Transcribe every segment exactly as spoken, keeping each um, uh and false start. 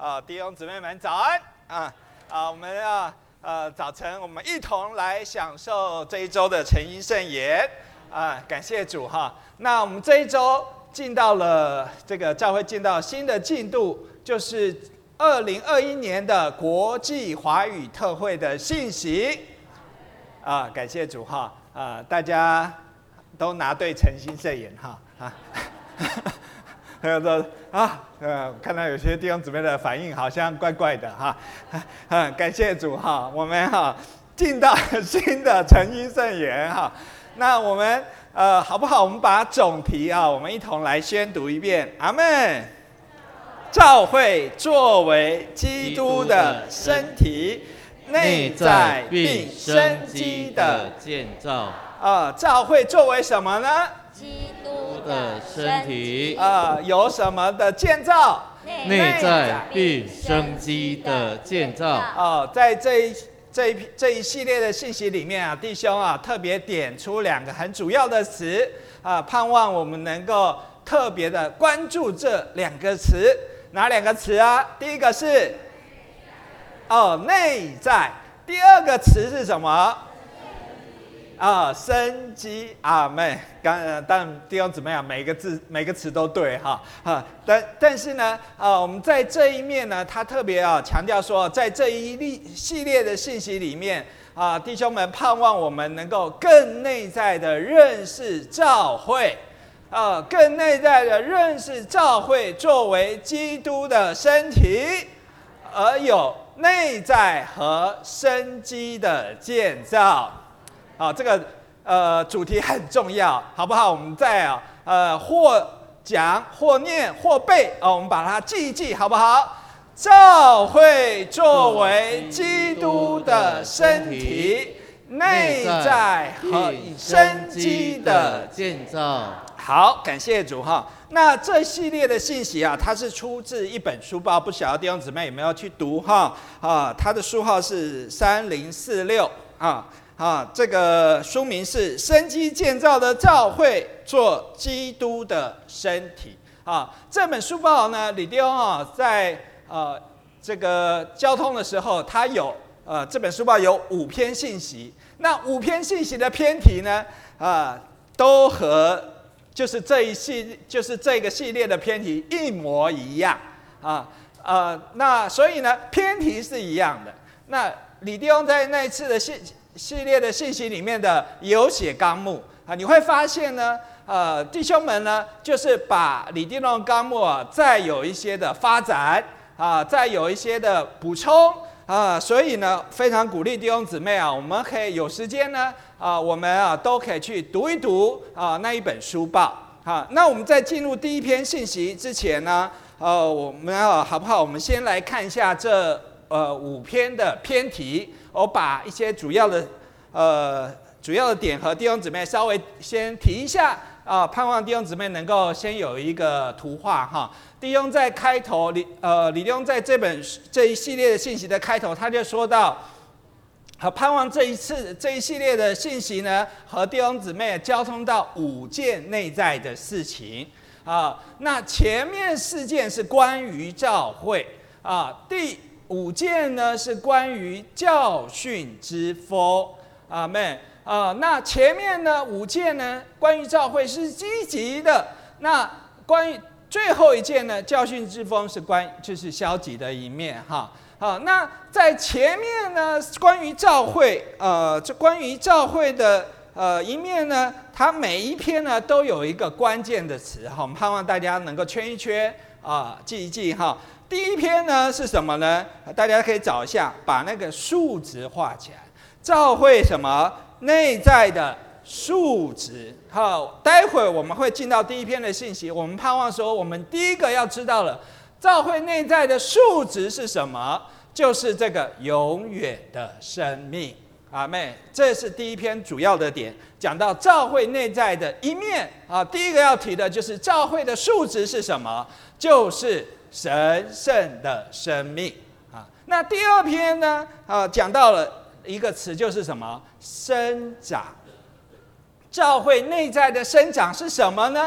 啊，弟兄姊妹们早安啊！啊，我们啊呃早晨我们一同来享受这一周的晨音圣言啊，感谢主哈。那我们这一周进到了这个教会进到新的进度，就是二零二一年的国际华语特会的信息啊，感谢主哈啊，大家都拿对晨音圣言哈啊。还有说啊，呃，看到有些弟兄姊妹的反应好像怪怪的哈，啊，感谢主哈，我们哈进到新的晨音圣言哈，那我们呃好不好？我们把总题啊，我们一同来宣读一遍，阿们。教会作为基督的身体，内在并生机的建造。 啊，教会作为什么呢？ 基督的身体啊、呃，有什么的建造？ 内在并生机的建造。 哦，在这一这一这一系列的信息里面啊，弟兄啊特别点出两个很主要的词啊、呃，盼望我们能够特别的关注这两个词。哪两个词啊？第一个是哦内在，第二个词是什么？啊，生机，阿们。刚当然弟兄姊妹啊，每个字每个词都对哈啊，但但是呢，啊，我们在这一面呢，他特别啊强调说，在这一系列的信息里面啊，弟兄们盼望我们能够更内在的认识教会，啊，更内在的认识教会作为基督的身体，而有内在和生机的建造。啊，这个呃主题很重要，好不好？我们再啊呃或讲或念或背啊，我们把它记一记，好不好？教会作为基督的身体，内在和生机的建造。 好，感谢主哈。那这系列的信息啊，它是出自一本书报，不晓得弟兄姊妹有没有去读哈？啊，它的书号是三零四六啊。啊，这个书名是《生机建造的教会做基督的身体》啊。这本书报呢，李弟兄啊，在呃这个交通的时候，他有呃这本书报有五篇信息。那五篇信息的篇题呢，啊，都和就是这一系就是这个系列的篇题一模一样啊。呃，那所以呢，篇题是一样的。那李弟兄在那一次的信。系列的信息里面的有写纲目啊，你会发现呢，呃，弟兄们呢，就是把李弟兄纲目啊，再有一些的发展啊，再有一些的补充啊，所以呢，非常鼓励弟兄姊妹啊，我们可以有时间呢啊，我们啊都可以去读一读啊那一本书报啊。那我们在进入第一篇信息之前呢，呃，我们啊好不好？我们先来看一下这呃五篇的篇题。我把一些主要的呃主要的点和弟兄姊妹稍微先提一下啊、呃，盼望弟兄姊妹能够先有一个图画哈。弟兄在开头李呃李弟兄在这本这一系列的信息的开头，他就说到，和盼望这一次这一系列的信息呢，和弟兄姊妹交通到五件内在的事情啊。那前面四件是关于教会啊，第五件呢是关于教训之风，阿们啊。那前面呢五件呢关于教会是积极的，那关于最后一件呢教训之风是关就是消极的一面哈。好，那在前面呢关于教会呃这关于教会的呃一面呢，它每一篇呢都有一个关键的词哈，我们盼望大家能够圈一圈啊、呃、记一记哈。第一篇呢是什么呢？大家可以找一下，把那个数值画起来。教会什么内在的数值？好，待会我们会进到第一篇的信息。我们盼望说，我们第一个要知道了，教会内在的数值是什么？就是这个永远的生命。阿们，这是第一篇主要的点，讲到教会内在的一面啊。第一个要提的就是教会的数值是什么？就是神圣的生命啊。那第二篇呢？啊，讲到了一个词，就是什么？生长。教会内在的生长是什么呢？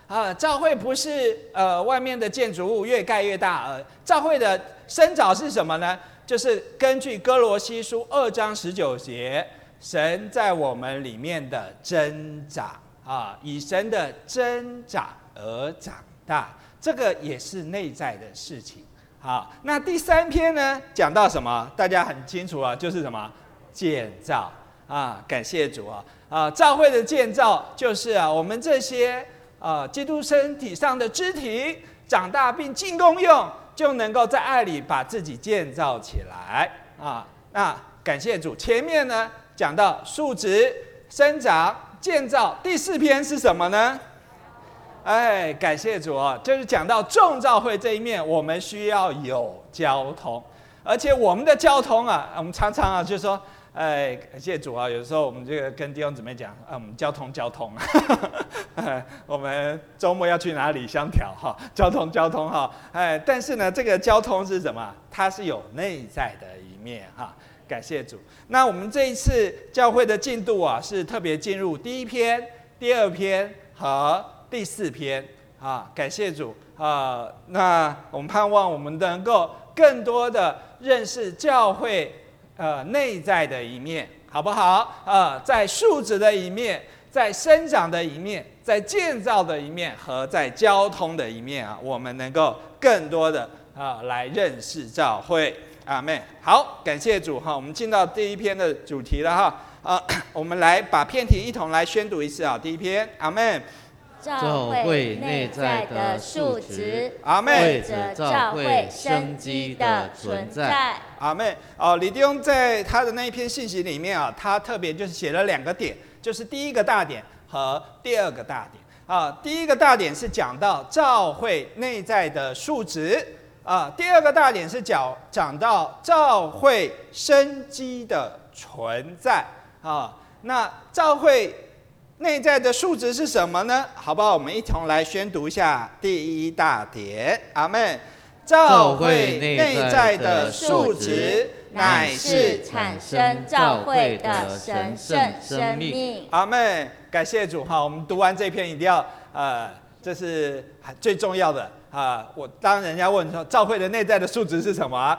啊，教会不是呃外面的建筑物越盖越大，呃，教会的生长是什么呢？就是根据哥罗西书二章十九节，神在我们里面的增长啊，以神的增长而长大，这个也是内在的事情。好，那第三篇呢，讲到什么？大家很清楚啊，就是什么建造啊，感谢主啊啊，教会的建造就是啊，我们这些啊基督身体上的肢体长大并尽功用，就能够在爱里把自己建造起来啊。那感谢主，前面呢讲到树植、生长、建造，第四篇是什么呢？哎，感谢主啊，就是讲到众教会这一面，我们需要有交通，而且我们的交通啊，我们常常啊就说，哎，感谢主啊，有时候我们这个跟弟兄姊妹讲，啊，我们交通交通啊，我们周末要去哪里相调哈，交通交通哈，哎，但是呢，这个交通是什么？它是有内在的一面哈。感谢主。那我们这一次教会的进度啊，是特别进入第一篇、第二篇和第四篇啊，感谢主啊！那我们盼望我们能够更多的认识教会呃内在的一面，好不好？啊，在树植的一面，在生长的一面，在建造的一面和在交通的一面啊，我们能够更多的啊来认识教会。阿们。好，感谢主哈！我们进到第一篇的主题了哈啊，我们来把篇题一同来宣读一次啊。第一篇，阿们。 教会内在的素质， 阿们， 为着教会生机的存在。 阿们。哦，李弟兄在他的那一篇信息里面啊，他特别就是写了两个点，就是第一个大点和第二个大点啊。第一个大点是讲到教会内在的素质啊，第二个大点是讲讲到教会生机的存在啊。那教会内在的素质是什么呢？好不好？我们一同来宣读一下第一大点。阿们。教会内在的素质乃是产生教会的神圣生命。 阿们。感谢主哈！我们读完这篇一定要呃，这是最重要的啊！我当人家问说教会的内在的素质是什么、啊？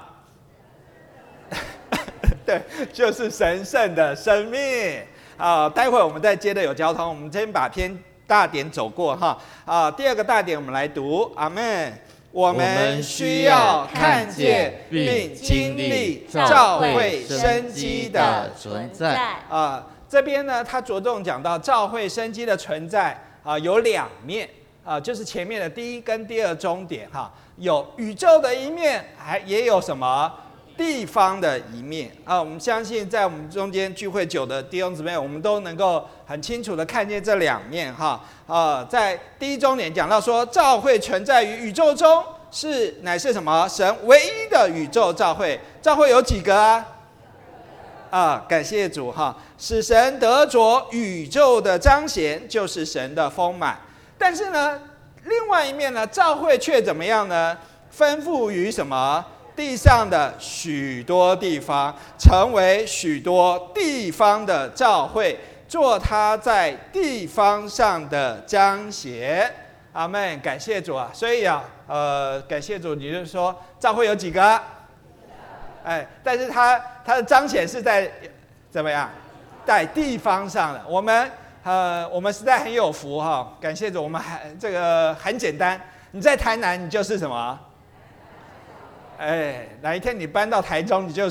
对，就是神圣的生命。啊，待会儿我们再接着有交通，我们先把篇大点走过哈。啊，第二个大点我们来读，阿们。我们需要看见并经历教会生机的存在。啊，这边呢，他着重讲到教会生机的存在啊，有两面啊，就是前面的第一跟第二中点哈，有宇宙的一面，还也有什么？地方的一面啊，我们相信在我们中间聚会久的弟兄姊妹，我们都能够很清楚的看见这两面哈啊。在第一重点讲到说，教会存在于宇宙中，是乃是什么？神唯一的宇宙教会。教会有几个啊？啊，感谢主哈，使神得着宇宙的彰显，就是神的丰满。但是呢，另外一面呢，教会却怎么样呢？吩咐于什么？地上的许多地方，成为许多地方的教会，做他在地方上的彰显。阿们，感谢主啊！所以啊，呃，感谢主，你就是说教会有几个？哎，但是他他的彰显是在怎么样？在地方上的。我们呃，我们实在很有福哈！感谢主，我们还这个很简单。你在台南，你就是什么？哎，哪一天你搬到台中，你就是，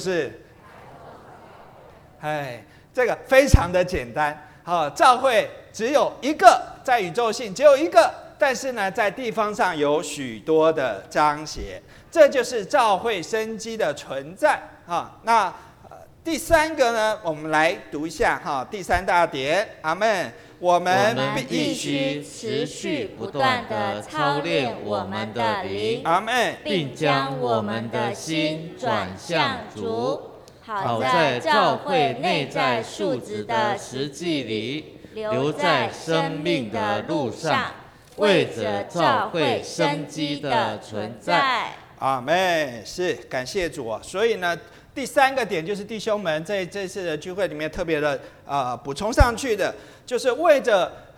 哎，这个非常的简单。好，教会只有一个，在宇宙性只有一个，但是呢，在地方上有许多的彰显，这就是教会生机的存在啊。那、呃、第三个呢，我们来读一下哈，第三大点，阿们。我们必须持续不断地操练我们的灵， 阿们， 并将我们的心转向主，好在教会内在素质的实际里，留在生命的路上，为着教会生机的存在。 阿们，是感谢主啊！所以呢，第三个点就是弟兄们在这次的聚会里面特别的呃补充上去的，就是为着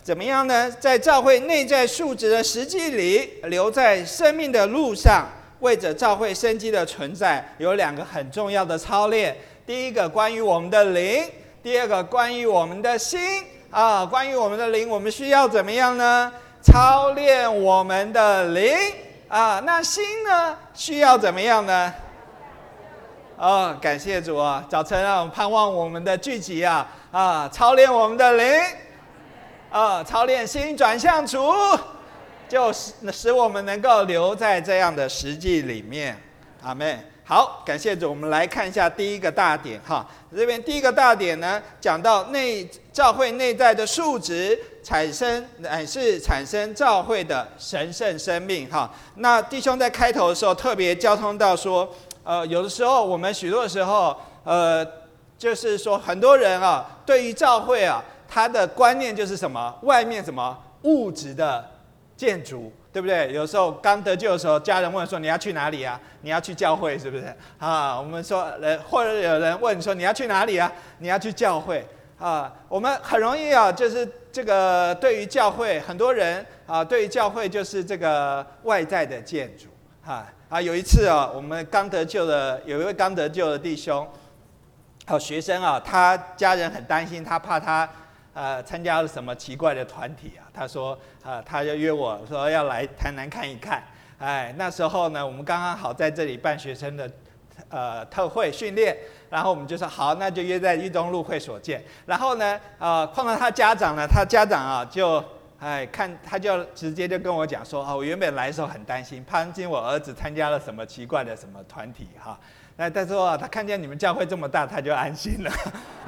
怎么样呢？在教会内在数值的实际里，留在生命的路上，为着教会生机的存在，有两个很重要的操练。第一个关于我们的灵，第二个关于我们的心啊。关于我们的灵，我们需要怎么样呢？操练我们的灵啊。那心呢？需要怎么样呢？哦，感谢主啊！早晨啊，我们盼望我们的聚集啊啊，操练我们的灵啊，操练心转向主，就使我们能够留在这样的实际里面。阿们。好，感谢主。我们来看一下第一个大点哈。这边第一个大点呢，讲到内教会内在的数值产生，乃是产生教会的神圣生命哈。那弟兄在开头的时候特别交通到说，呃，有的时候我们许多的时候，呃，就是说很多人啊，对于教会啊，他的观念就是什么？外面什么物质的建筑。对不对？有时候刚得救的时候，家人问说你要去哪里啊？你要去教会是不是？啊，我们说，或者有人问说你要去哪里啊？你要去教会啊。我们很容易啊，就是这个对于教会，很多人啊，对于教会就是这个外在的建筑啊啊。有一次啊，我们刚得救的有一位刚得救的弟兄，好学生啊，他家人很担心，他怕他。呃，参加了什么奇怪的团体啊？他说，呃，他就约我说要来台南看一看。哎，那时候呢，我们刚刚好在这里办学生的呃特会训练，然后我们就说好，那就约在裕东路会所见。然后呢，呃，碰到他家长呢，他家长啊就哎看他就直接就跟我讲说，啊，我原本来的时候很担心，担心我儿子参加了什么奇怪的什么团体哈。那但是说他看见你们教会这么大，他就安心了。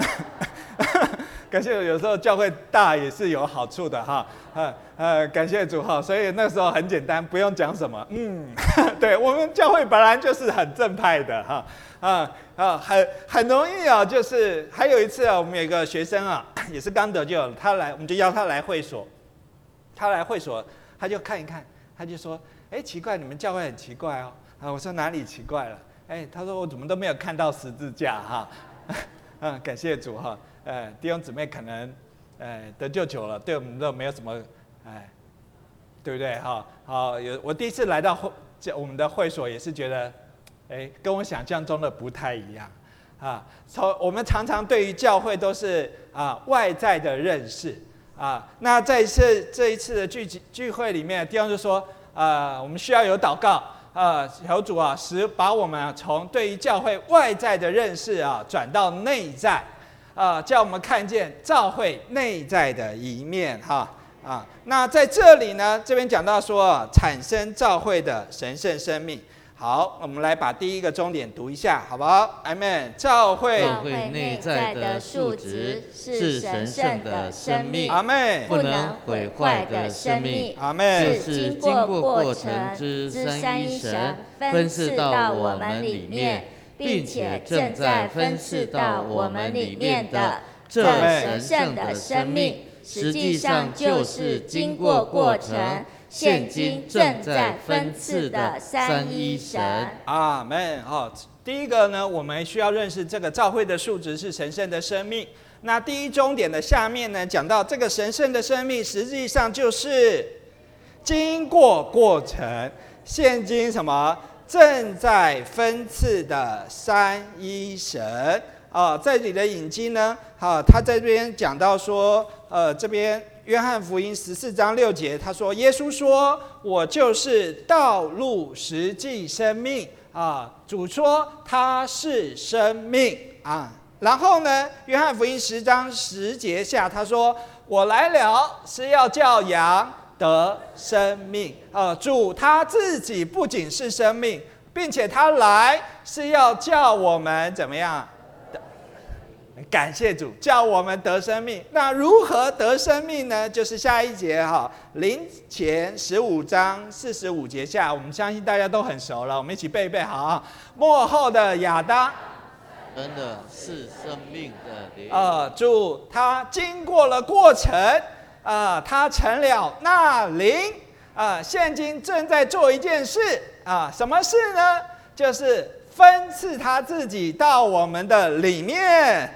感谢有时候教会大也是有好处的哈，呃呃，感谢主哈，所以那时候很简单，不用讲什么，嗯，对我们教会本来就是很正派的哈，啊啊，很很容易啊，就是还有一次啊，我们有一个学生啊，也是刚得救，他来，我们就邀他来会所，他来会所，他就看一看，他就说，哎，奇怪，你们教会很奇怪哦，啊，我说哪里奇怪了？哎，他说我怎么都没有看到十字架哈，嗯，感谢主哈。呃，弟兄姊妹可能，呃，得救久了，对我们都没有什么，哎，对不对哈？好，有我第一次来到会我们的会所，也是觉得，哎，跟我想象中的不太一样，啊，从我们常常对于教会都是啊外在的认识啊，那在这这一次的聚集聚会里面，弟兄就说，啊，我们需要有祷告。啊，求主啊，使把我们从对于教会外在的认识啊，转到内在。啊，叫我们看见教会内在的一面哈啊。那在这里呢，这边讲到说产生教会的神圣生命。好，我们来把第一个重点读一下，好不好？阿们。教会教会内在的数值是神圣的生命， 阿们。 不能毁坏的生命， 阿们。 是经过过程之三一神分赐到我们里面。并且正在分赐到我们里面的这神圣的生命，实际上就是经过过程，现今正在分赐的三一神。 阿们。好，第一个呢，我们需要认识这个教会的数值是神圣的生命。那第一终点的下面呢，讲到这个神圣的生命，实际上就是经过过程，现今什么？正在分赐的三一神啊，在这里的引经呢，啊，他在这边讲到说，呃，这边约翰福音十四章六节，他说，耶稣说，我就是道路、实际、生命啊，主说他是生命啊。然后呢，约翰福音十章十节下，他说，我来了是要叫羊得生命，呃，主他自己不仅是生命，并且他来是要叫我们怎么样？感谢主，叫我们得生命。那如何得生命呢？就是下一节哈，林前十五章四十五节下，我们相信大家都很熟了，我们一起背一背好。末后的亚当， 真的是生命的灵。 呃，主他经过了过程。啊、呃，他成了那灵啊、呃，现今正在做一件事啊、呃，什么事呢？就是分赐他自己到我们的里面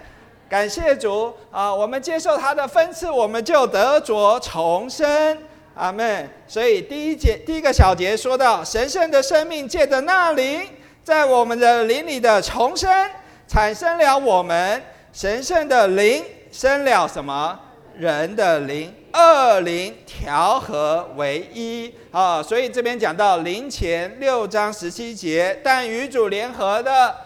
感谢主啊！我们接受他的分赐，我们就得着重生。阿们。所以第一节第一个小节说到，神圣的生命借着那灵，在我们的灵里的重生，产生了我们神圣的灵，生了什么？人的灵，二灵调和为一啊！所以这边讲到灵前六章十七节，但与主联合的。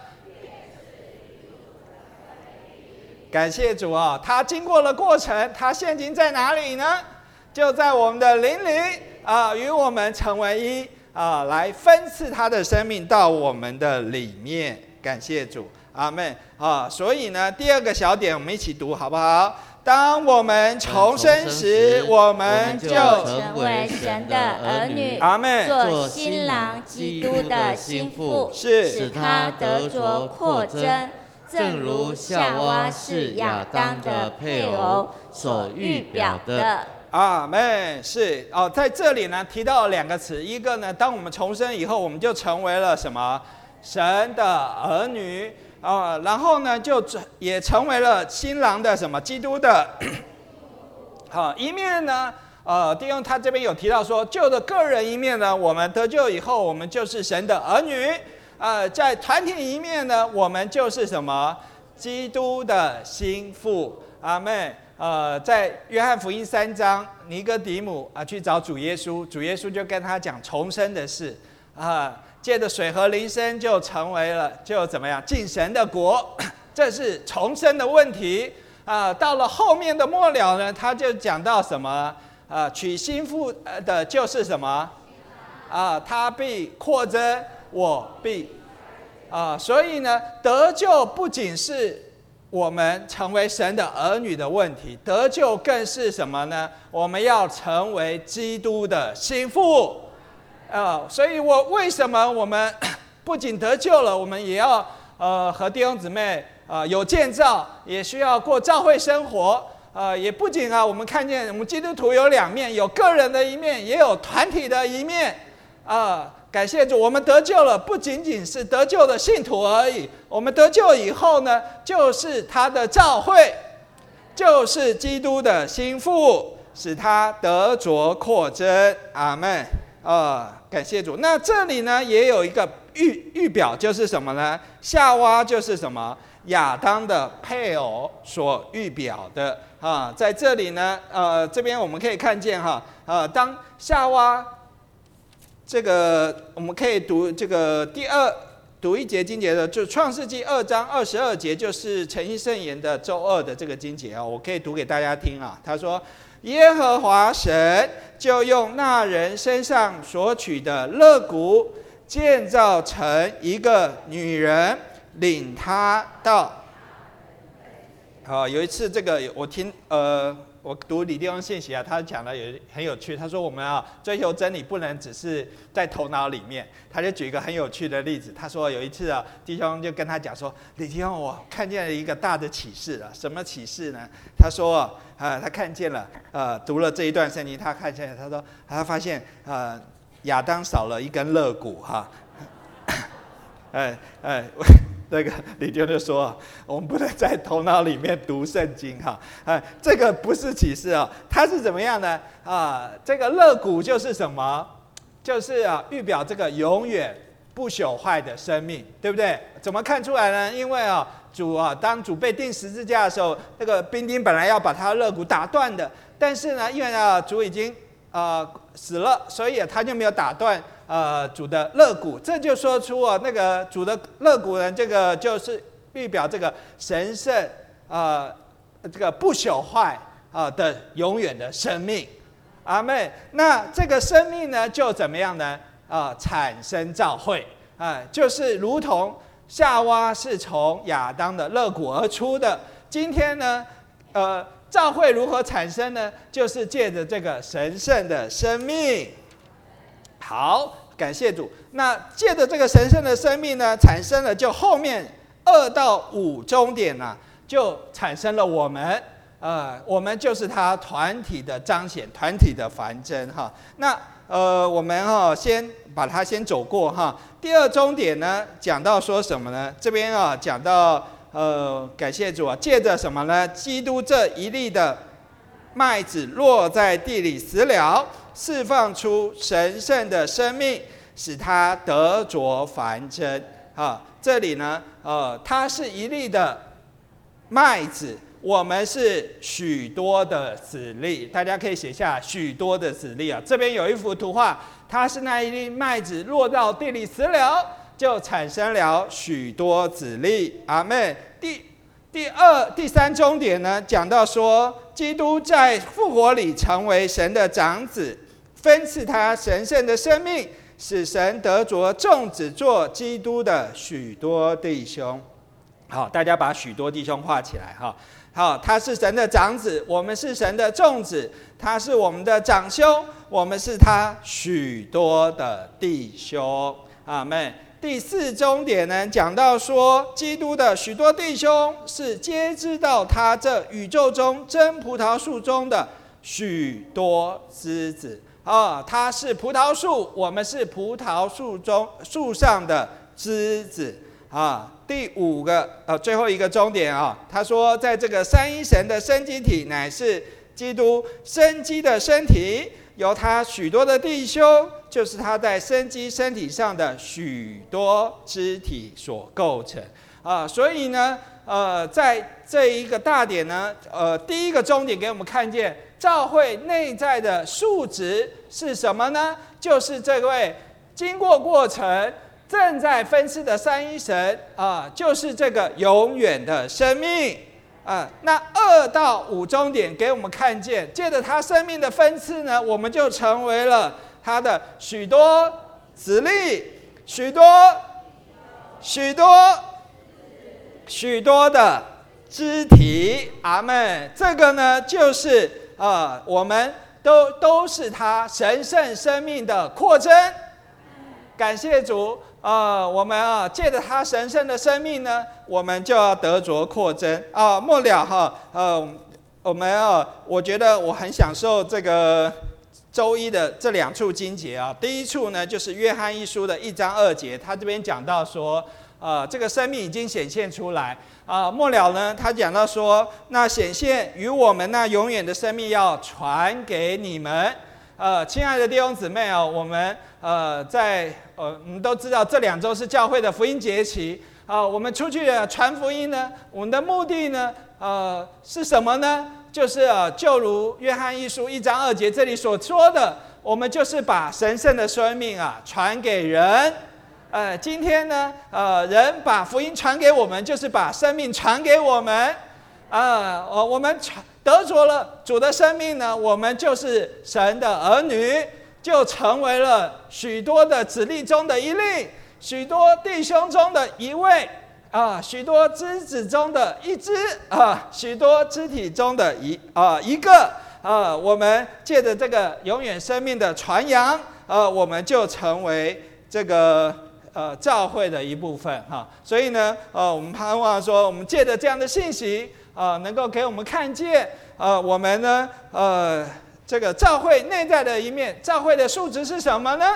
感谢主啊！他经过了过程，他现今在哪里呢？就在我们的灵里啊，与我们成为一啊，来分赐他的生命到我们的里面。感谢主，阿们啊！所以呢，第二个小点我们一起读好不好？当我们重生时，我们就成为神的儿女， 阿们， 做新郎基督的心腹， 是使他得着扩增。正如夏娃是亚当的配偶所预表的。 阿们，是哦，在这里呢提到了两个词，一个呢，当我们重生以后，我们就成为了什么？神的儿女啊、呃，然后呢，就也成为了新郎的什么？基督的。好，一面呢，呃，弟兄他这边有提到说，就的个人一面呢，我们得救以后，我们就是神的儿女。呃，在团体一面呢，我们就是什么？基督的心腹。阿们。呃，在约翰福音三章，尼哥底母啊去找主耶稣，主耶稣就跟他讲重生的事啊，借着水和灵生就成为了，就怎么样进神的国，这是重生的问题啊。到了后面的末了呢，他就讲到什么啊？娶新妇的就是什么啊？他必扩增，我必啊，所以呢，得救不仅是我们成为神的儿女的问题，得救更是什么呢？我们要成为基督的心腹，呃，所以我为什么我们不仅得救了，我们也要呃和弟兄姊妹呃有建造，也需要过教会生活，呃，也不仅啊，我们看见我们基督徒有两面，有个人的一面，也有团体的一面，啊、呃。感谢主，我们得救了，不仅仅是得救的信徒而已。我们得救以后呢，就是他的教会，就是基督的心腹，使他得着扩增。阿们。呃，感谢主。那这里呢，也有一个预预表，就是什么呢？夏娃就是什么？亚当的配偶所预表的啊。在这里呢，呃，这边我们可以看见哈，呃，当夏娃。这个我们可以读这个第二读一节经节的，就创世纪二章二十二节，就是诚意圣言的周二的这个经节啊，我可以读给大家听啊。他说：“耶和华神就用那人身上所取的肋骨，建造成一个女人，领他到。”好，有一次这个我听呃。我读李弟兄信息啊，他讲的也很有趣。他说我们啊追求真理不能只是在头脑里面。他就举一个很有趣的例子。他说有一次啊，弟兄就跟他讲说，李弟兄，我看见了一个大的启示了。什么启示呢？他说啊、呃，他看见了，呃，读了这一段圣经，他看见了，他说他发现呃亚当少了一根肋骨哈。哎哎。那个李弟兄就说：“我们不能在头脑里面读圣经哈，啊，这个不是启示啊，它是怎么样呢？啊，这个肋骨就是什么？就是啊，预表这个永远不朽坏的生命，对不对？怎么看出来呢？因为啊，主啊，当主被钉十字架的时候，那个兵丁本来要把他肋骨打断的，但是呢，因为啊，主已经啊、呃、死了，所以他就没有打断。”呃，主的肋骨，这就说出啊，那个主的肋骨呢，这个就是预表这个神圣啊、呃，这个不朽坏啊、呃、的永远的生命，阿们。那这个生命呢，就怎么样呢？啊、呃，产生教会啊、呃，就是如同夏娃是从亚当的肋骨而出的。今天呢，呃，教会如何产生呢？就是借着这个神圣的生命。好，感谢主。那借着这个神圣的生命呢，产生了就后面二到五终点呢、啊，就产生了我们，呃，我们就是他团体的彰显，团体的繁增哈。那呃，我们哈、哦、先把它先走过哈。第二终点呢，讲到说什么呢？这边啊讲到呃，感谢主啊，借着什么呢？基督这一粒的麦子落在地里死了，释放出神圣的生命，使它得着繁增。啊，这里呢，呃，它是一粒的麦子，我们是许多的子粒。大家可以写下许多的子粒啊。这边有一幅图画，它是那一粒麦子落到地里死了，就产生了许多子粒。阿们。第第二、第三重点呢，讲到说，基督在复活里成为神的长子，分赐他神圣的生命，使神得着众子做基督的许多弟兄。好，大家把许多弟兄画起来哈。好，他是神的长子，我们是神的众子，他是我们的长兄，我们是他许多的弟兄。阿们。第四重点呢，讲到说，基督的许多弟兄是皆知道他这宇宙中真葡萄树中的许多枝子啊，他是葡萄树，我们是葡萄树中树上的枝子啊。第五个呃，最后一个重点啊，他说，在这个三一神的生机体乃是基督生机的身体，由他许多的弟兄，就是他在生机身体上的许多肢体所构成啊。所以呢，呃，在这一个大点呢，呃，第一个重点给我们看见，教会内在的数值是什么呢？就是这位经过过程、正在分赐的三一神啊，就是这个永远的生命。啊，那二到五重点给我们看见，借着他生命的分赐呢，我们就成为了他的许多子粒，许多、许多、许多的肢体。阿们。这个呢，就是呃，我们都都是他神圣生命的扩增。感谢主。呃，我们啊，借着他神圣的生命呢，我们就要得着扩增啊。末了哈，呃，我们啊，我觉得我很享受这个周一的这两处经节啊。第一处呢，就是约翰一书的一章二节，他这边讲到说，呃，这个生命已经显现出来啊。末了呢，他讲到说，那显现与我们那永远的生命要传给你们。呃，亲爱的弟兄姊妹啊，我们呃在呃我们都知道这两周是教会的福音节期啊、呃，我们出去传福音呢，我们的目的呢，呃是什么呢？就是呃就如约翰一书一章二节这里所说的，我们就是把神圣的生命啊传给人。呃，今天呢，呃人把福音传给我们，就是把生命传给我们啊、呃，我们传。得着了主的生命呢，我们就是神的儿女，就成为了许多的子粒中的一粒，许多弟兄中的一位啊，许多枝子中的一枝啊，许多肢体中的一啊一个啊。我们借着这个永远生命的传扬，呃、啊，我们就成为这个呃教会的一部分哈、啊。所以呢，呃，我们盼望说，我们借着这样的信息。啊、呃，能够给我们看见，呃，我们呢，呃，这个教会内在的一面，教会的素质是什么呢？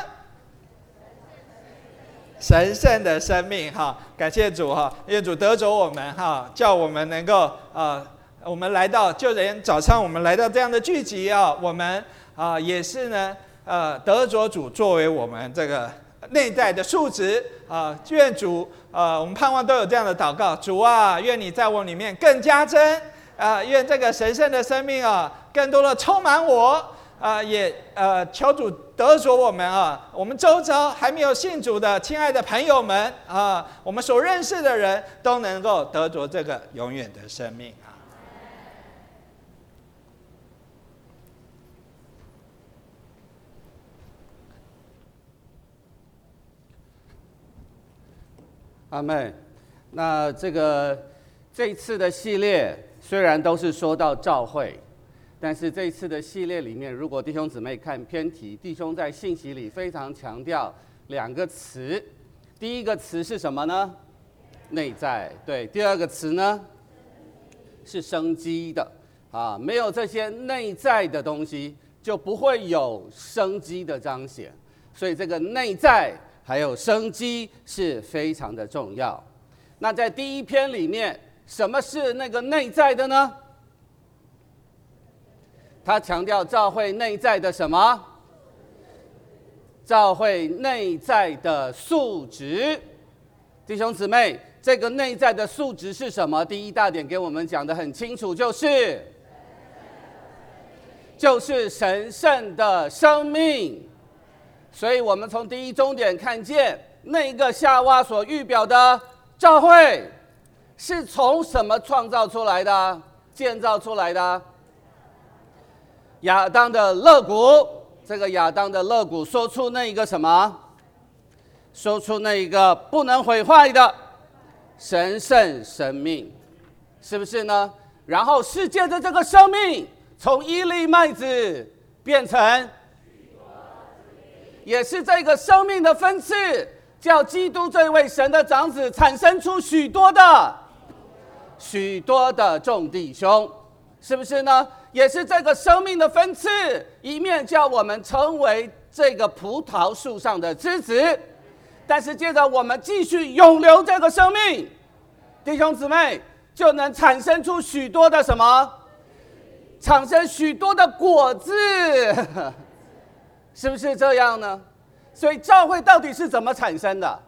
神圣的生命哈，感谢主哈，愿主得着我们哈，叫我们能够呃，我们来到就连早上我们来到这样的聚集啊，我们啊、呃、也是呢，呃，得着主作为我们这个内在的素质啊，愿主。呃，我们盼望都有这样的祷告，主啊，愿你在我里面更加增，啊、呃，愿这个神圣的生命啊，更多的充满我，啊、呃，也呃求主得着我们啊，我们周遭还没有信主的亲爱的朋友们啊、呃，我们所认识的人都能够得着这个永远的生命啊。 阿们。那这个这一次的系列虽然都是说到教会，但是这一次的系列里面，如果弟兄姊妹看偏题，弟兄在信息里非常强调两个词。第一个词是什么呢？内在。对，第二个词呢是生机的啊，没有这些内在的东西，就不会有生机的彰显。所以这个内在还有生机是非常的重要。 那在第一篇里面，什么是那个内在的呢？他强调教会内在的什么？教会内在的素质。弟兄姊妹，这个内在的素质是什么？第一大点给我们讲得很清楚，就是就是神圣的生命。所以我们从第一中点看见，那个夏娃所预表的教会是从什么创造出来的、建造出来的？亚当的肋骨，这个亚当的肋骨说出那一个什么？说出那一个不能毁坏的神圣生命，是不是呢？然后是借着这个生命，从一粒麦子变成，也是这个生命的分次，叫基督这位神的长子产生出许多的许多的众弟兄，是不是呢？也是这个生命的分次，一面叫我们成为这个葡萄树上的枝子，但是接着我们继续永留这个生命，弟兄姊妹就能产生出许多的什么？产生许多的果子，是不是这样呢？所以教会到底是怎么产生的？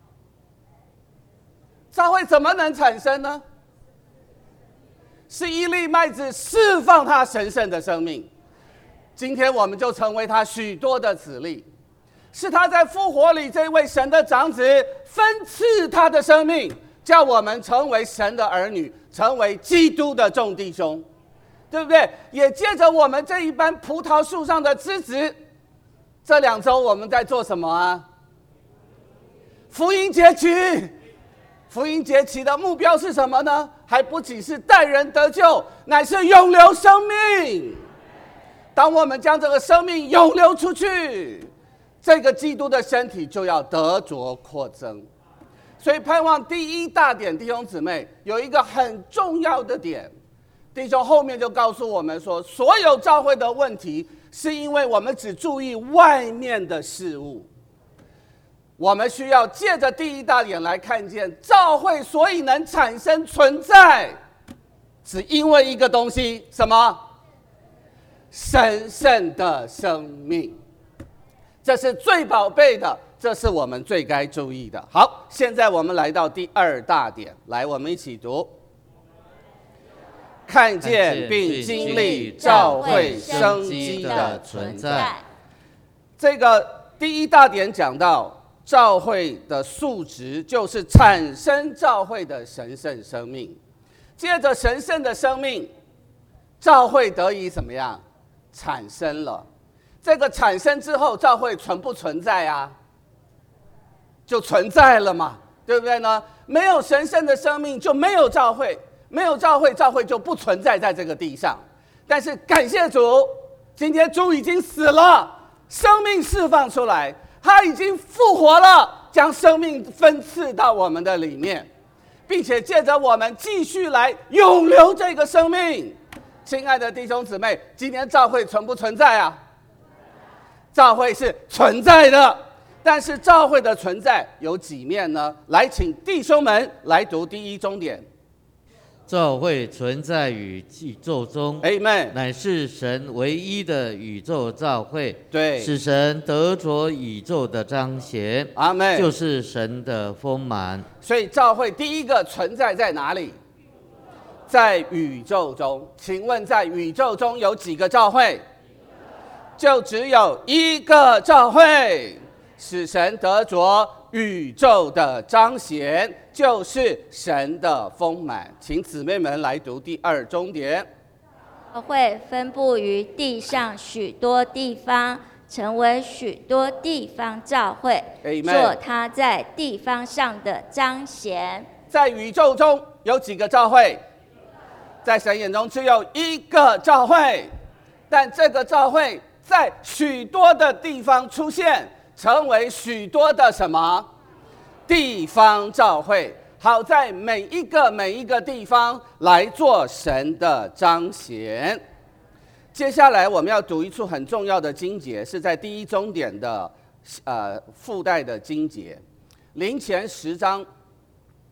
教会怎么能产生呢？是一粒麦子释放它神圣的生命，今天我们就成为他许多的子粒，是他在复活里这位神的长子分赐他的生命，叫我们成为神的儿女，成为基督的众弟兄，对不对？也借着我们这一般葡萄树上的枝子，这两周我们在做什么啊？福音节期。福音节期的目标是什么呢？还不仅是带人得救，乃是永留生命。当我们将这个生命永留出去，这个基督的身体就要得着扩增。所以盼望第一大点，弟兄姊妹有一个很重要的点，弟兄后面就告诉我们说，所有教会的问题是因为我们只注意外面的事物。我们需要借着第一大点来看见，教会所以能产生存在，只因为一个东西，什么？神圣的生命。这是最宝贝的，这是我们最该注意的。好，现在我们来到第二大点，来，我们一起读。看见并经历教会生机的存在。这个第一大点讲到教会的素质，就是产生教会的神圣生命。接着神圣的生命，教会得以怎么样产生了？这个产生之后，教会存不存在啊？就存在了嘛，对不对呢？没有神圣的生命，就没有教会，没有教会，教会就不存在在这个地上。但是感谢主，今天主已经死了，生命释放出来。他已经复活了，将生命分赐到我们的里面，并且借着我们继续来永留这个生命。亲爱的弟兄姊妹，今天教会存不存在啊？教会是存在的，但是教会的存在有几面呢？来，请弟兄们来读第一中点。 教会存在于宇宙中 Amen， 乃是神唯一的宇宙教会， 对， 使神得着宇宙的彰显， 阿们， 就是神的丰满。 所以教会第一个存在在哪里？在宇宙中。请问在宇宙中有几个教会？就只有一个教会，使神得着宇宙的彰显，就是神的丰满。请姊妹们来读第二中点。 教会分布于地上许多地方，成为许多地方教会， Amen， 做他在地方上的彰显。 在宇宙中有几个教会？在神眼中只有一个教会，但这个教会在许多的地方出现，成为许多的什么？地方教会，好在每一个每一个地方来做神的彰显。接下来我们要读一处很重要的经节，是在第一中点的呃附带的经节，林前十章，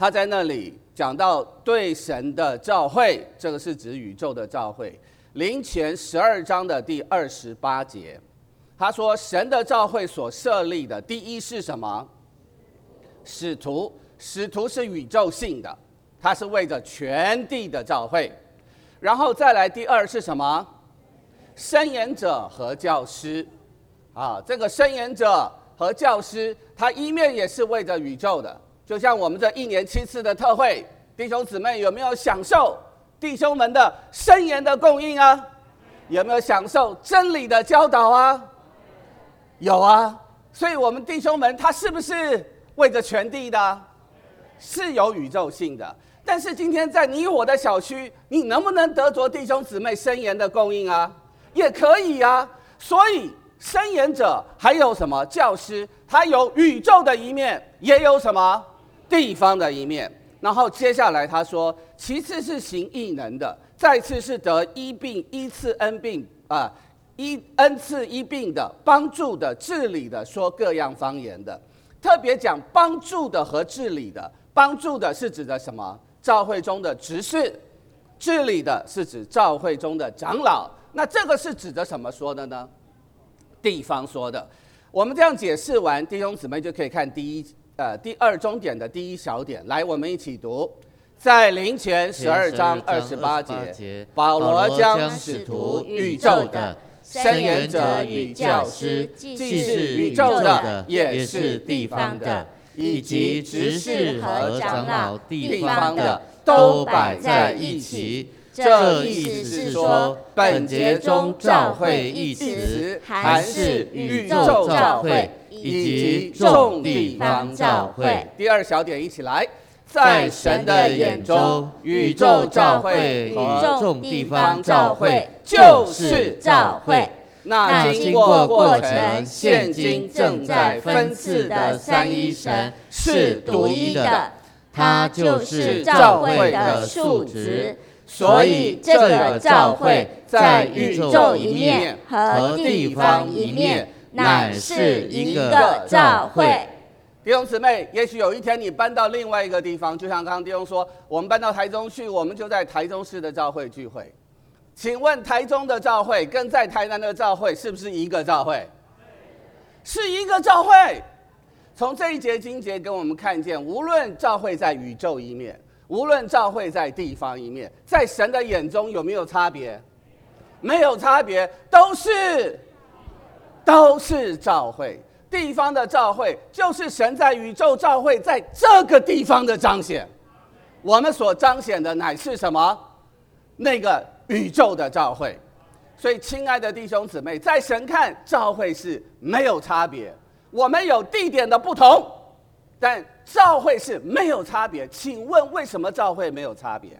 他在那里讲到对神的召会，这个是指宇宙的召会。林前十二章的第二十八节，他说神的召会所设立的第一是什么？使徒，使徒是宇宙性的，他是为着全地的召会。然后再来第二是什么？申言者和教师。啊，这个申言者和教师，他一面也是为着宇宙的，就像我们这一年七次的特会，弟兄姊妹有没有享受弟兄们的申言的供应啊？有没有享受真理的教导啊？有啊。所以我们弟兄们他是不是为着全地的？是有宇宙性的。但是今天在你我的小区，你能不能得着弟兄姊妹申言的供应啊？也可以啊。所以申言者还有什么？教师，他有宇宙的一面，也有什么？地方的一面。然后接下来他说，其次是行异能的，再次是得医病、依次恩病啊，依恩赐医病的，帮助的、治理的，说各样方言的。特别讲帮助的和治理的，帮助的是指的什么？教会中的执事，治理的是指教会中的长老。那这个是指着什么说的呢？地方说的。我们这样解释完，弟兄姊妹就可以看第一呃第二中点的第一小点。来，我们一起读，在林前十二章二十八节，保罗将使徒宇宙的、申言者与教师，既是宇宙的，也是地方的，以及执事和长老地方的，都摆在一起。这意思是说，本节中召会一词还是宇宙召会以及众地方召会。第二小点一起来，在神的眼中，宇宙召会和众地方召会就是召会。那经过过程，现今正在分赐的三一神是独一的，它就是召会的数值。所以这个召会在宇宙一面和地方一面，乃是一个召会。弟兄姊妹，也许有一天你搬到另外一个地方，就像刚刚弟兄说，我们搬到台中去，我们就在台中市的召会聚会。请问台中的召会跟在台南的召会是不是一个召会？是一个召会。从这一节经节跟我们看见，无论召会在宇宙一面，无论召会在地方一面，在神的眼中有没有差别？没有差别，都是都是召会。地方的召会就是神在宇宙召会在这个地方的彰显。我们所彰显的乃是什么？那个宇宙的召会。所以亲爱的弟兄姊妹，在神看召会是没有差别，我们有地点的不同，但召会是没有差别。请问为什么召会没有差别？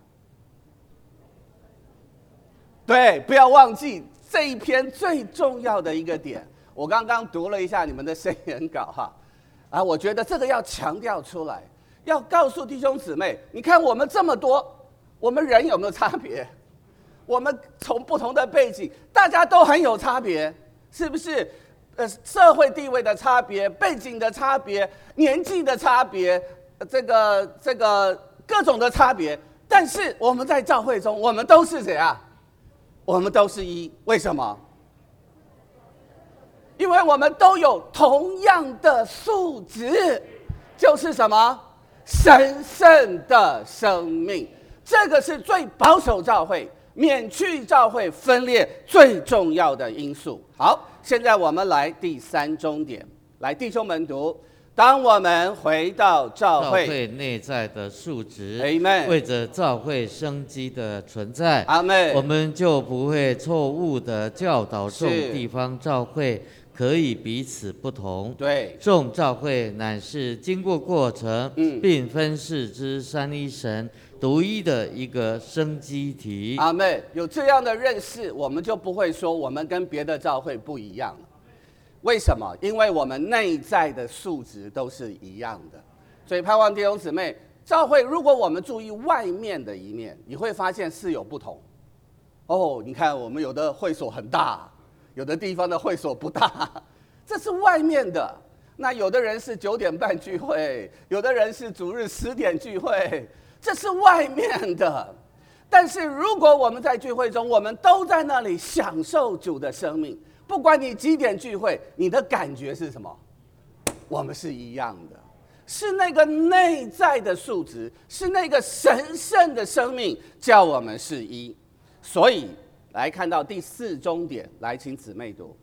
对，不要忘记这一篇最重要的一个点。我刚刚读了一下你们的申言稿哈，啊，我觉得这个要强调出来，要告诉弟兄姊妹，你看我们这么多，我们人有没有差别？我们从不同的背景，大家都很有差别，是不是？呃，社会地位的差别、背景的差别、年纪的差别，这个这个各种的差别，但是我们在教会中，我们都是谁啊？我们都是一，为什么？因为我们都有同样的素质，就是什么？神圣的生命。这个是最保守教会、免去教会分裂最重要的因素。好，现在我们来第三中点，来弟兄们读。当我们回到教会， 教会内在的数值， Amen， 为着教会生机的存在， 阿们， 我们就不会错误的教导众地方教会可以彼此不同。 对， 众教会乃是经过过程， 嗯， 并分释之三一神独一的一个生机体。 阿们，有这样的认识，我们就不会说我们跟别的教会不一样了。为什么？因为我们内在的素质都是一样的。所以盼望弟兄姊妹，教会如果我们注意外面的一面，你会发现是有不同。哦，你看我们有的会所很大，有的地方的会所不大，这是外面的。 那有的人是九点半聚会，有的人是主日十点聚会，这是外面的。但是如果我们在聚会中，我们都在那里享受主的生命，不管你几点聚会，你的感觉是什么？我们是一样的，是那个内在的素质，是那个神圣的生命叫我们是一。所以来看到第四终点，来请姊妹读。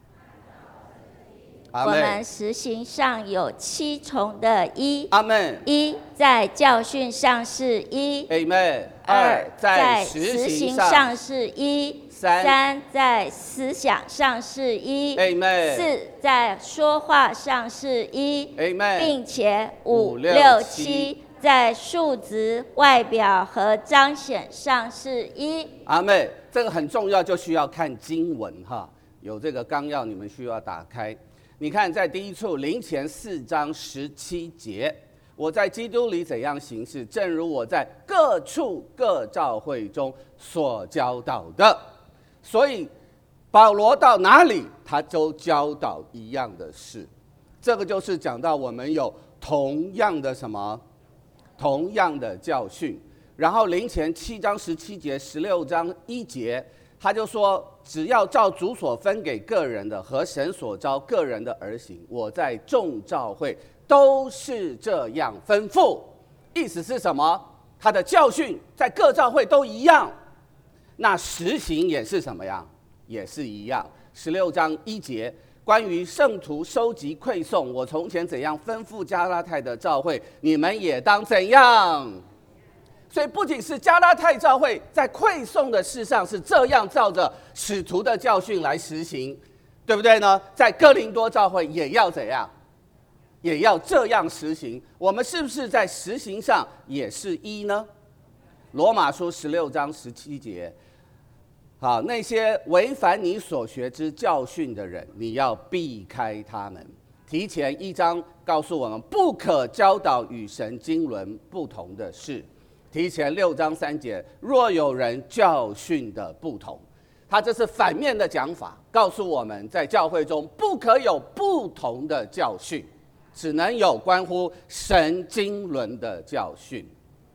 我们实行上有七重的一。 阿们。 一在教训上是一。 Amen。 二在实实行行上是一。 三三在思想上是一。 Amen。 四在说话上是一。 Amen。 并且五五六六七七在数值、外表和彰显上是一。 阿们。这个很重要，就需要看经文哈。有这个纲要，你们需要打开。你看，在第一处林前四章十七节，我在基督里怎样行事，正如我在各处各教会中所教导的。所以保罗到哪里，他都教导一样的事。这个就是讲到我们有同样的什么，同样的教训。然后林前七章十七节、十六章一节，他就说，只要照主所分给个人的和神所召个人的而行，我在众教会都是这样吩咐。意思是什么？他的教训在各教会都一样，那实行也是什么样？也是一样。十六章一节，关于圣徒收集馈送，我从前怎样吩咐加拉太的教会，你们也当怎样。所以不仅是加拉太教会在馈送的事上是这样照着使徒的教训来实行，对不对呢？在哥林多教会也要怎样？也要这样实行。我们是不是在实行上也是一呢？罗马书十六章十七节，好，那些违反你所学之教训的人，你要避开他们。提前一章告诉我们，不可教导与神经纶不同的事。提前六章三节，若有人教训的不同，他这是反面的讲法，告诉我们在教会中不可有不同的教训，只能有关乎神经纶的教训。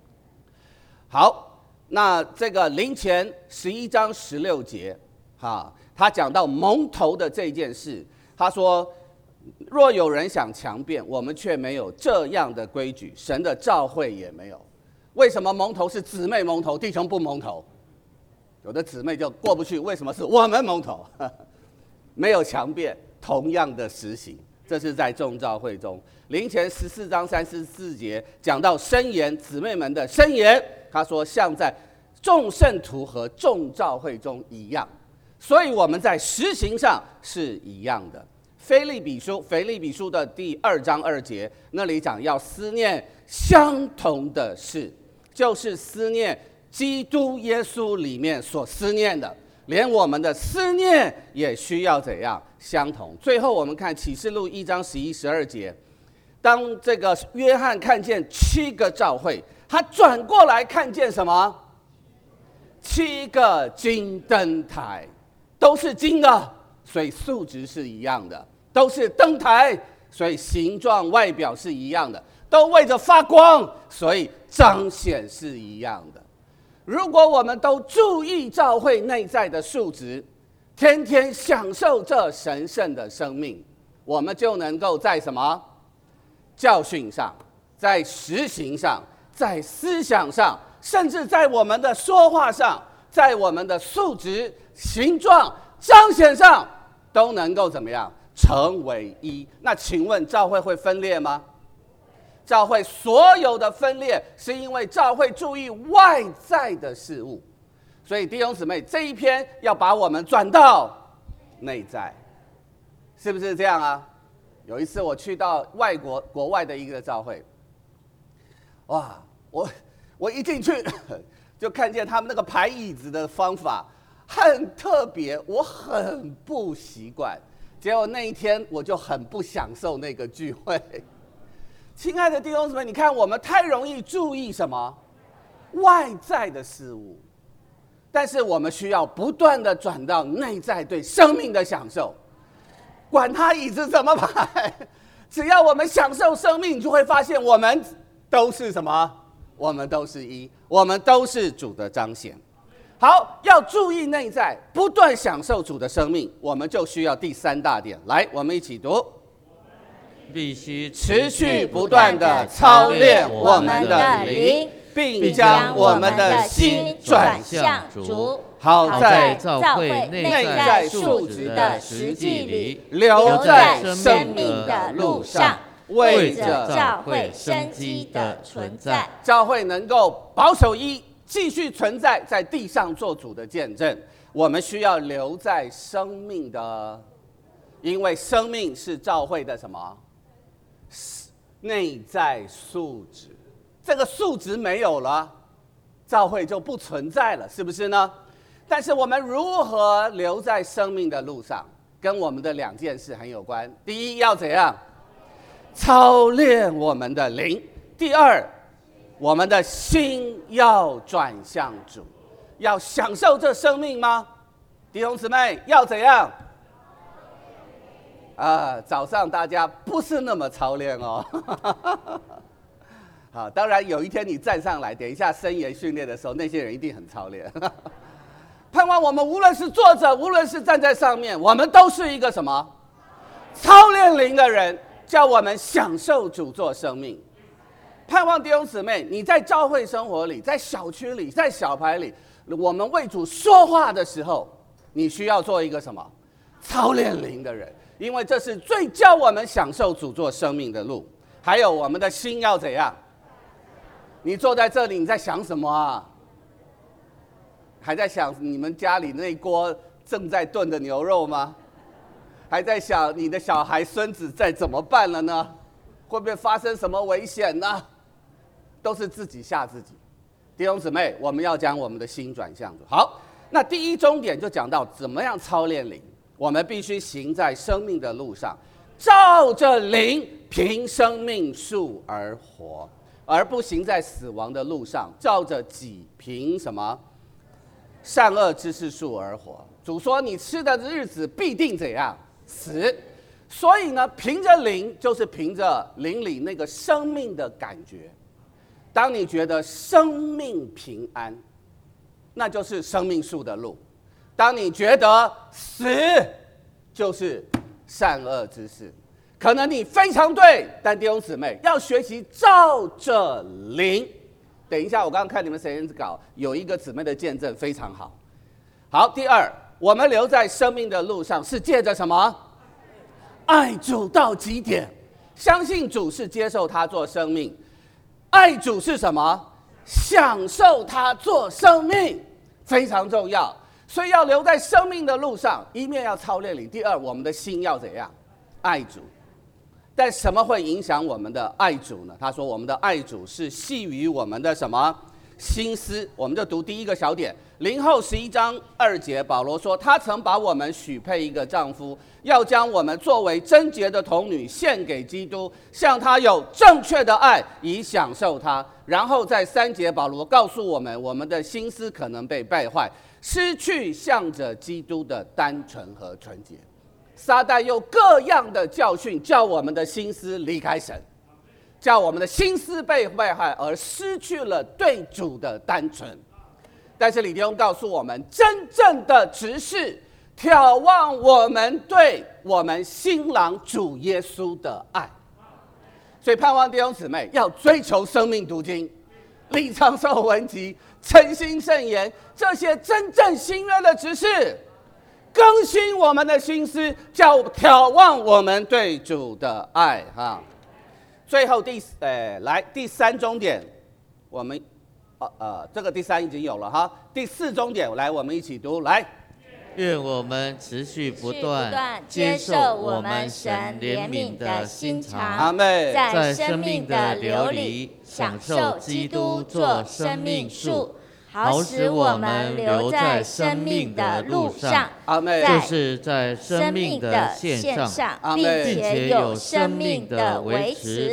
好，那这个林前十一章十六节，哈，他讲到蒙头的这件事，他说，若有人想强辩，我们却没有这样的规矩，神的召会也没有。为什么蒙头是姊妹蒙头，弟兄不蒙头？有的姊妹就过不去，为什么是我们蒙头？没有强辩，同样的实行。这是在众召会中，林前十四章三十四节讲到申言，姊妹们的申言，他说像在众圣徒和众召会中一样，所以我们在实行上是一样的。腓立比书，腓立比书的第二章二节，那里讲要思念相同的事，就是思念基督耶稣里面所思念的，连我们的思念也需要怎样相同。最后我们看启示录一章十一、十二节，当这个约翰看见七个教会，他转过来看见什么？七个金灯台，都是金的，所以数值是一样的，都是灯台，所以形状外表是一样的，都为着发光，所以彰显是一样的。如果我们都注意教会内在的数值，天天享受这神圣的生命，我们就能够在什么教训上，在实行上，在思想上，甚至在我们的说话上，在我们的数值、形状、彰显上，都能够怎么样成为一。那请问教会会分裂吗？教会所有的分裂是因为教会注意外在的事物，所以弟兄姊妹，这一篇要把我们转到内在，是不是这样啊？有一次我去到外国国外的一个教会，哇，我我一进去就看见他们那个排椅子的方法很特别，我很不习惯。结果那一天我就很不享受那个聚会。亲爱的弟兄姊妹，你看我们太容易注意什么外在的事物，但是我们需要不断的转到内在对生命的享受。管他椅子怎么排， 只要我们享受生命，你就会发现我们都是什么？我们都是一，我们都是主的彰显。好，要注意内在，不断享受主的生命，我们就需要第三大点。来，我们一起读： 必须持续不断的操练我们的灵，并将我们的心转向主。好在教会内在素质的实际里， 留在生命的路上，为着教会生机的存在， 教会能够保守一，继续存在在地上做主的见证。我们需要留在生命的，因为生命是教会的什么？内在素质。这个素质没有了，教会就不存在了，是不是呢？但是我们如何留在生命的路上，跟我们的两件事很有关。第一，要怎样？操练我们的灵。第二，我们的心要转向主。要享受这生命吗？弟兄姊妹，要怎样？啊，早上大家不是那么操练哦。好，当然有一天你站上来，等一下申言训练的时候，那些人一定很操练。盼望我们无论是坐着，无论是站在上面，我们都是一个什么？操练灵的人，叫我们享受主做生命。盼望弟兄姊妹，你在教会生活里，在小区里，在小牌里，我们为主说话的时候，你需要做一个什么？操练灵的人，因为这是最叫我们享受主做生命的路。还有我们的心要怎样？你坐在这里，你在想什么啊？还在想你们家里那锅正在炖的牛肉吗？还在想你的小孩孙子在怎么办了呢？会不会发生什么危险呢？都是自己吓自己。弟兄姊妹，我们要将我们的心转向主。好，那第一终点就讲到怎么样操练灵。我们必须行在生命的路上，照着灵凭生命树而活，而不行在死亡的路上，照着己凭什么？善恶知识树而活。主说你吃的日子必定怎样？死。所以呢，凭着灵，就是凭着灵里那个生命的感觉。当你觉得生命平安，那就是生命树的路。当你觉得死，就是善恶之事。可能你非常对，但弟兄姊妹要学习照着灵。等一下，我刚刚看你们谁人稿，有一个姊妹的见证非常好。好，第二，我们留在生命的路上是借着什么？爱主到极点，相信主是接受他做生命。爱主是什么？享受他做生命，非常重要。所以要留在生命的路上，一面要操练灵，第二，我们的心要怎样？爱主。但什么会影响我们的爱主呢？他说我们的爱主是系于我们的什么心思？我们就读第一个小点，林后十一章二节，保罗说他曾把我们许配一个丈夫，要将我们作为贞洁的童女献给基督，向他有正确的爱，以享受他。然后在三节，保罗告诉我们，我们的心思可能被败坏，失去向着基督的单纯和纯洁。撒旦用各样的教训，叫我们的心思离开神，叫我们的心思被败坏，而失去了对主的单纯。但是李弟兄告诉我们，真正的执事眺望我们对我们新郎主耶稣的爱。所以盼望弟兄姊妹要追求生命读经、立长寿文集、诚心圣言，这些真正新约的执事，更新我们的心思，叫眺望我们对主的爱哈。最后第呃来第三终点，我们呃呃这个第三已经有了哈。第四终点，来我们一起读来。 愿我们持续不断接受我们神怜悯的心肠， 阿们。 在生命的流里享受基督做生命树，好使我们留在生命的路上， 阿们。 就是在生命的线上， 并且有生命的维持，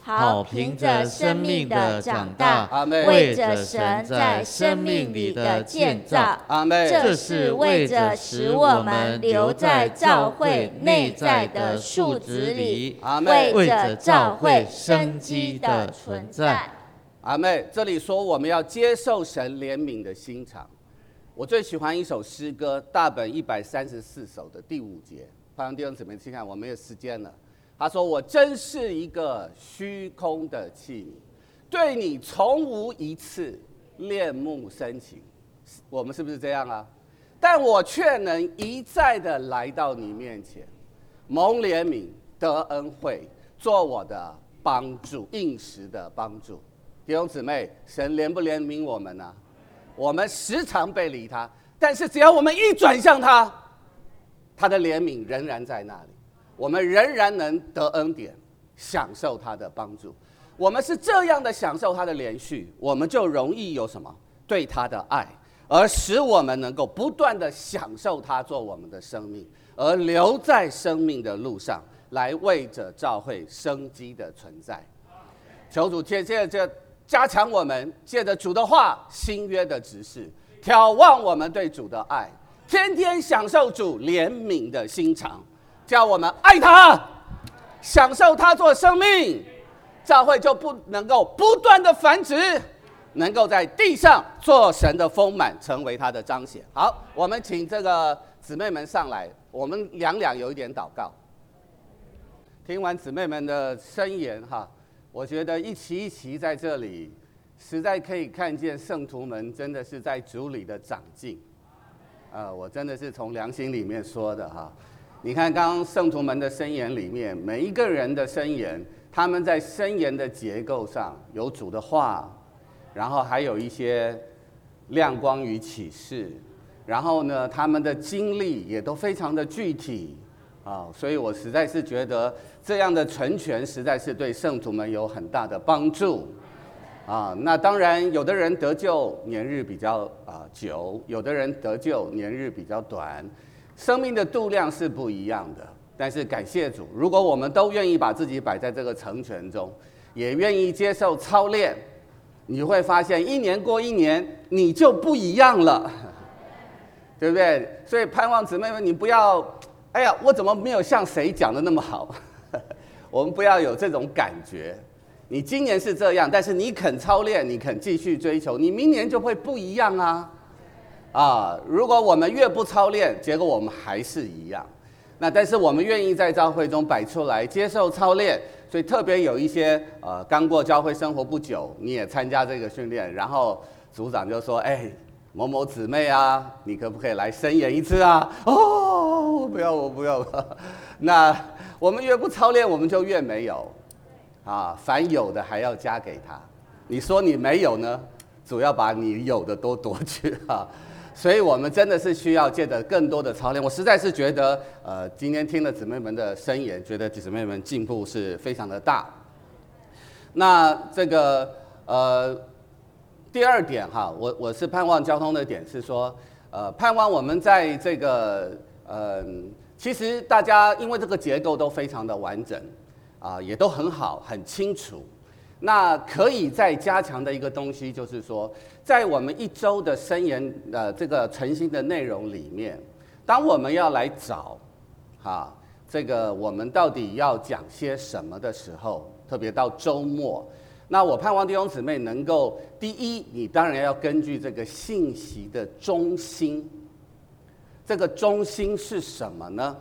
好凭着生命的长大， 阿们， 为着神在生命里的建造， 阿们， 这是为着使我们留在教会内在的树子里， 阿们， 为着教会生机的存在。 阿们，这里说我们要接受神怜悯的心肠。我最喜欢一首诗歌，大本一百三十四首的第五节，欢迎弟兄姊妹去看，我没有时间了。他说：“我真是一个虚空的器皿，对你从无一次恋慕深情。”我们是不是这样啊？但我却能一再的来到你面前，蒙怜悯，得恩惠，做我的帮助，应时的帮助。弟兄姊妹，神怜不怜悯我们呢、啊？我们时常背离他，但是只要我们一转向他，他的怜悯仍然在那里，我们仍然能得恩典，享受他的帮助。我们是这样的享受他的连续，我们就容易有什么对他的爱，而使我们能够不断的享受他做我们的生命，而留在生命的路上，来为着教会生机的存在。求主借着加强我们，借着主的话，新约的指示，眺望我们对主的爱，天天享受主怜悯的心肠，叫我们爱他，享受他做生命，教会就不能够不断的繁殖，能够在地上做神的丰满，成为他的彰显。好，我们请这个姊妹们上来，我们两两有一点祷告。听完姊妹们的申言哈，我觉得一期一期在这里，实在可以看见圣徒们真的是在主里的长进。呃，我真的是从良心里面说的哈。你看刚刚圣徒们的申言里面，每一个人的申言，他们在申言的结构上有主的话，然后还有一些亮光与启示，然后呢，他们的经历也都非常的具体。啊，所以我实在是觉得这样的成全实在是对圣徒们有很大的帮助。啊，那当然，有的人得救年日比较啊久，有的人得救年日比较短，生命的度量是不一样的。但是感谢主，如果我们都愿意把自己摆在这个成全中，也愿意接受操练，你会发现一年过一年，你就不一样了，对不对？所以盼望姊妹们，你不要。哎呀，我怎么没有像谁讲的那么好？我们不要有这种感觉。你今年是这样，但是你肯操练，你肯继续追求，你明年就会不一样啊！啊，如果我们越不操练，结果我们还是一样。那但是我们愿意在教会中摆出来，接受操练。所以特别有一些呃刚过教会生活不久，你也参加这个训练，然后组长就说：“哎。”某某姊妹啊，你可不可以来申言一次啊？哦，我不要，我不要。那我们越不操练，我们就越没有啊。凡有的还要加给他。你说你没有呢，主要把你有的都夺去啊。所以我们真的是需要借着更多的操练。我实在是觉得，呃，今天听了姊妹们的申言，觉得姊妹们进步是非常的大。那这个呃。第二点哈，我我是盼望交通的点是说，呃，盼望我们在这个呃，其实大家因为这个结构都非常的完整，啊、呃，也都很好，很清楚。那可以再加强的一个东西就是说，在我们一周的申言呃这个诚心的内容里面，当我们要来找，哈，这个我们到底要讲些什么的时候，特别到周末。那我盼望弟兄姊妹能够，第一，你当然要根据这个信息的中心，这个中心是什么呢？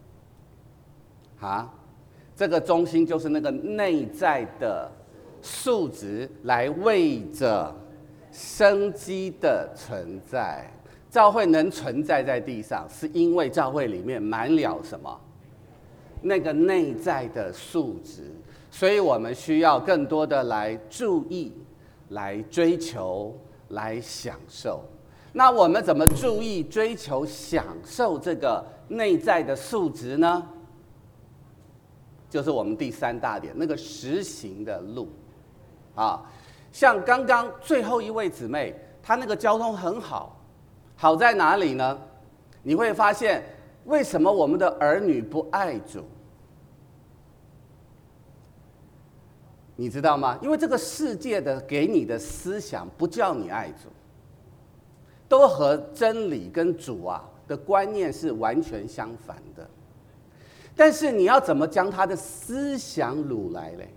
啊，这个中心就是那个内在的素质，来为着生机的存在。教会能存在在地上，是因为教会里面满了什么？那个内在的素质。所以我们需要更多的来注意、来追求、来享受。那我们怎么注意、追求、享受这个内在的素质呢？就是我们第三大点，那个实行的路。啊，像刚刚最后一位姊妹，她那个交通很好，好在哪里呢？你会发现，为什么我们的儿女不爱主？ 你知道吗？因为这个世界的给你的思想不叫你爱主，都和真理跟主啊的观念是完全相反的。但是你要怎么将他的思想掳来嘞？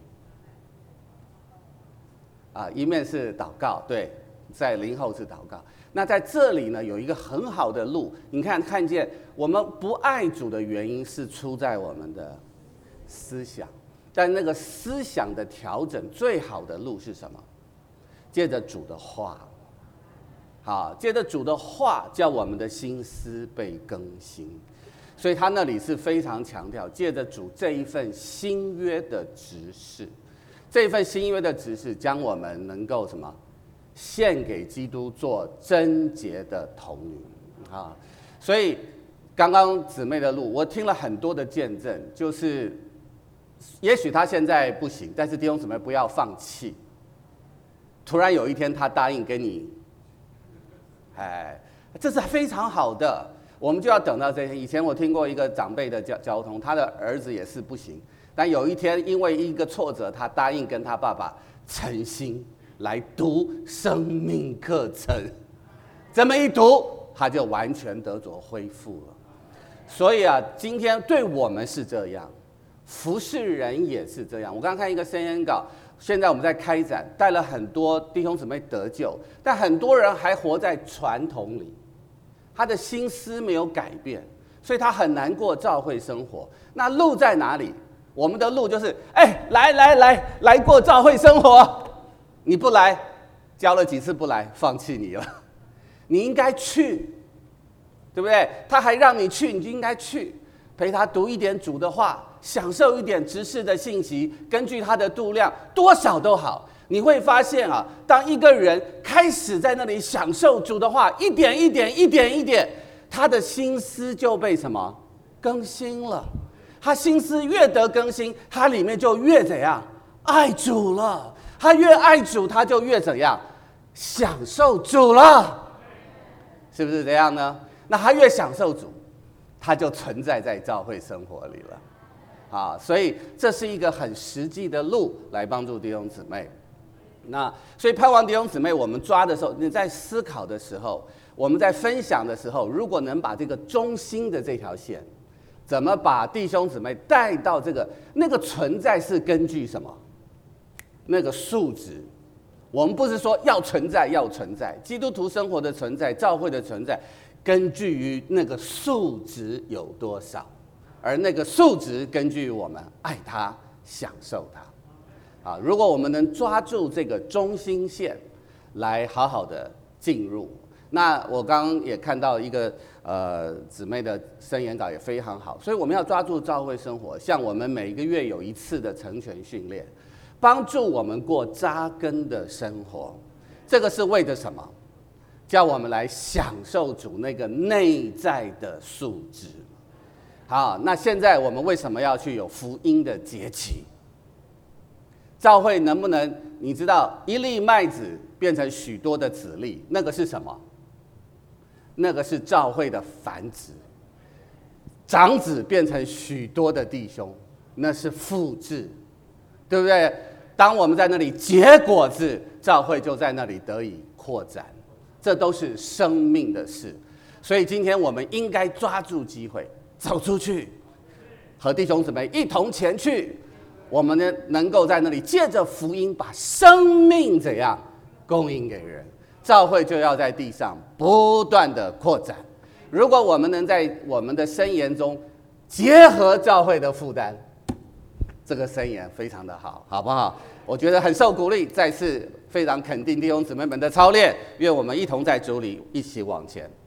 啊，一面是祷告，对，在灵后是祷告。那在这里呢，有一个很好的路。你看，看见我们不爱主的原因是出在我们的思想，但那个思想的调整最好的路是什么？借着主的话，好，借着主的话，叫我们的心思被更新。所以他那里是非常强调，借着主这一份新约的指示，这一份新约的指示，将我们能够什么？献给基督做贞洁的童女啊！所以刚刚姊妹的路，我听了很多的见证，就是也许他现在不行，但是弟兄姊妹不要放弃。突然有一天他答应跟你，哎，这是非常好的，我们就要等到这一天。以前我听过一个长辈的交交通，他的儿子也是不行，但有一天因为一个挫折，他答应跟他爸爸诚心来读生命课程，这么一读，他就完全得着恢复了。所以啊，今天对我们是这样，服侍人也是这样。我刚刚看一个宣言稿，现在我们在开展，带了很多弟兄姊妹得救，但很多人还活在传统里，他的心思没有改变，所以他很难过教会生活。那路在哪里？我们的路就是，哎，来来来来过教会生活。你不来，教了几次不来，放弃你了。你应该去，对不对？他还让你去，你就应该去，陪他读一点主的话，享受一点执事的信息，根据他的度量，多少都好。你会发现啊，当一个人开始在那里享受主的话，一点一点、一点一点，他的心思就被什么更新了。他心思越得更新，他里面就越怎样爱主了。他越爱主，他就越怎样享受主了，是不是这样呢？那他越享受主，他就存在在教会生活里了，啊，所以这是一个很实际的路来帮助弟兄姊妹。那所以盼望弟兄姊妹，我们抓的时候，你在思考的时候，我们在分享的时候，如果能把这个中心的这条线，怎么把弟兄姊妹带到这个那个存在是根据什么？那个数值，我们不是说要存在要存在，基督徒生活的存在，教会的存在，根据于那个数值有多少，而那个数值根据我们爱他、享受他。啊，如果我们能抓住这个中心线，来好好的进入，那我刚刚也看到一个呃姊妹的申言稿也非常好，所以我们要抓住教会生活，像我们每一个月有一次的成全训练。帮助我们过扎根的生活，这个是为着什么？叫我们来享受主那个内在的素质。好，那现在我们为什么要去有福音的节期？教会能不能，你知道，一粒麦子变成许多的子粒，那个是什么？那个是教会的繁殖。长子变成许多的弟兄，那是复制，对不对？当我们在那里结果子，教会就在那里得以扩展，这都是生命的事。所以今天我们应该抓住机会，走出去，和弟兄姊妹一同前去。我们呢，能够在那里借着福音，把生命怎样供应给人，教会就要在地上不断的扩展。如果我们能在我们的箴言中结合教会的负担，这个箴言非常的好，好不好？我觉得很受鼓励，再次非常肯定弟兄姊妹们的操练，愿我们一同在主里一起往前。